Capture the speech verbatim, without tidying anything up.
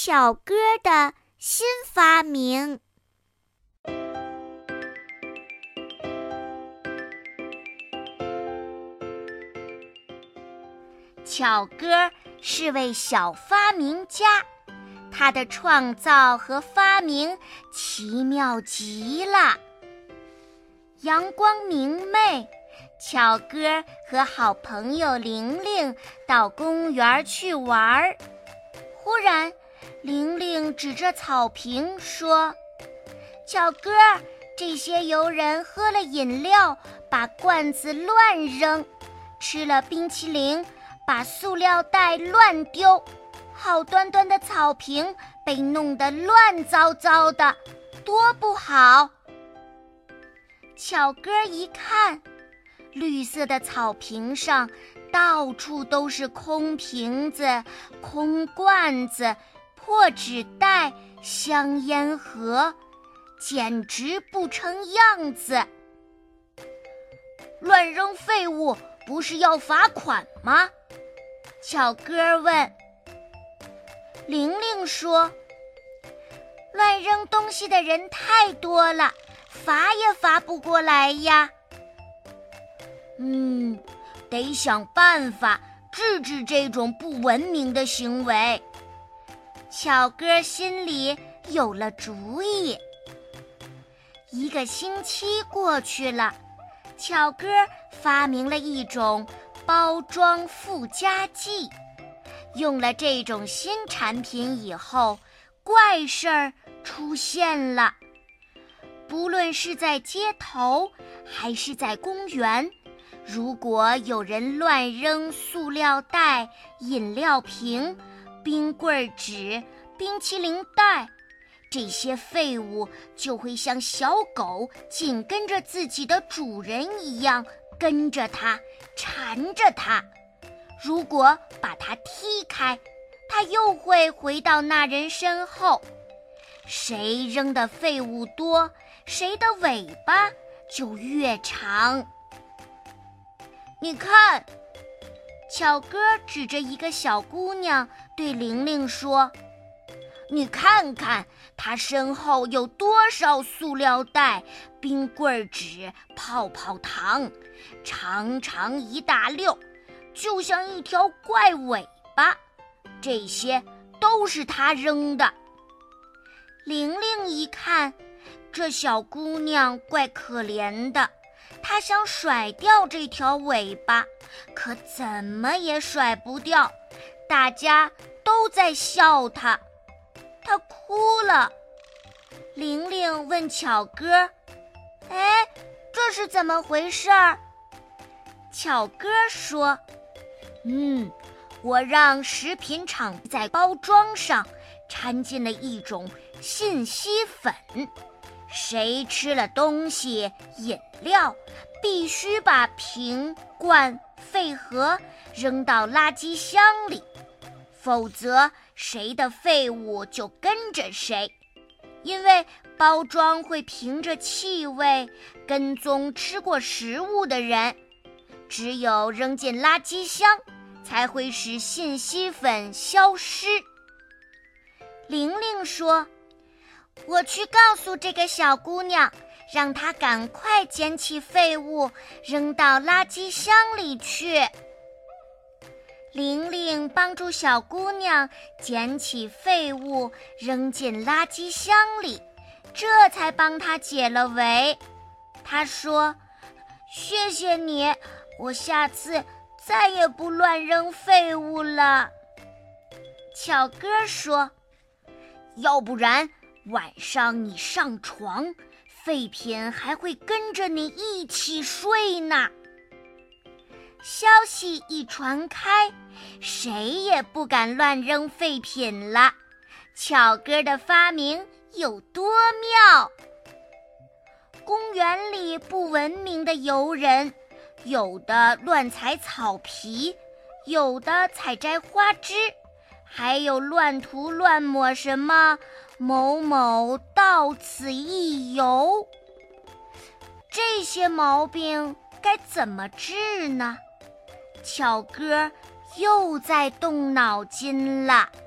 巧哥的新发明。 巧哥是位小发明家，他的创造和发明奇妙极了。阳光明媚，巧哥和好朋友玲玲到公园去玩。忽然，玲玲指着草坪说：“巧哥，这些游人喝了饮料，把罐子乱扔，吃了冰淇淋，把塑料袋乱丢，好端端的草坪被弄得乱糟糟的，多不好。”巧哥一看，绿色的草坪上到处都是空瓶子、空罐子、破纸袋、香烟盒，简直不成样子。乱扔废物不是要罚款吗？巧哥问。玲玲说：“乱扔东西的人太多了，罚也罚不过来呀。”嗯，得想办法制止这种不文明的行为。巧哥心里有了主意。一个星期过去了，巧哥发明了一种包装附加剂。用了这种新产品以后，怪事儿出现了。不论是在街头还是在公园，如果有人乱扔塑料袋、饮料瓶、冰棍纸、冰淇淋袋，这些废物就会像小狗紧跟着自己的主人一样跟着它，缠着它。如果把它踢开，它又会回到那人身后。谁扔的废物多，谁的尾巴就越长。你看，巧哥指着一个小姑娘对玲玲说：“你看看她身后有多少塑料袋、冰棍纸、泡泡糖，长长一大溜，就像一条怪尾巴，这些都是她扔的。”玲玲一看，这小姑娘怪可怜的，她想甩掉这条尾巴，可怎么也甩不掉，大家都在笑她。她哭了。玲玲问巧哥：“哎，这是怎么回事儿？”巧哥说：“嗯，我让食品厂在包装上掺进了一种信息粉，谁吃了东西、饮料，必须把瓶、罐、废盒扔到垃圾箱里，否则谁的废物就跟着谁。因为包装会凭着气味跟踪吃过食物的人，只有扔进垃圾箱，才会使信息粉消失。”玲玲说：“我去告诉这个小姑娘，让她赶快捡起废物扔到垃圾箱里去。”玲玲帮助小姑娘捡起废物扔进垃圾箱里，这才帮她解了围。她说：“谢谢你，我下次再也不乱扔废物了。”巧哥说：“要不然晚上你上床，废品还会跟着你一起睡呢。”消息一传开，谁也不敢乱扔废品了。巧哥的发明有多妙！公园里不文明的游人，有的乱踩草皮，有的采摘花枝，还有乱涂乱抹什么某某到此一游。这些毛病该怎么治呢？巧哥又在动脑筋了。